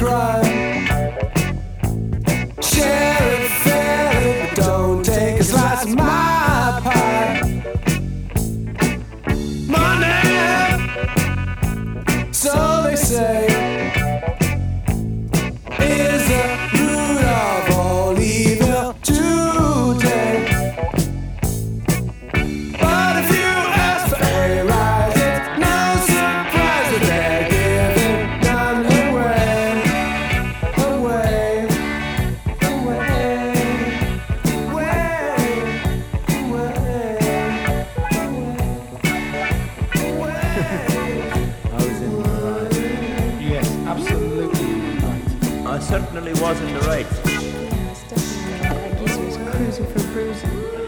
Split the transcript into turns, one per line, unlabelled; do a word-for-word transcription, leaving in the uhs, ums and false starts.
crime. Share it fairly, but don't take a slice of my pie. Money, so they say, is the root of all evil today. But if you ask for a rise, it's no surprise that they're giving none away, away, away, away,
I was in the right.
Yes, absolutely right.
I certainly was in the right.
Yeah, it's definitely right. That geezer was cruising for bruising.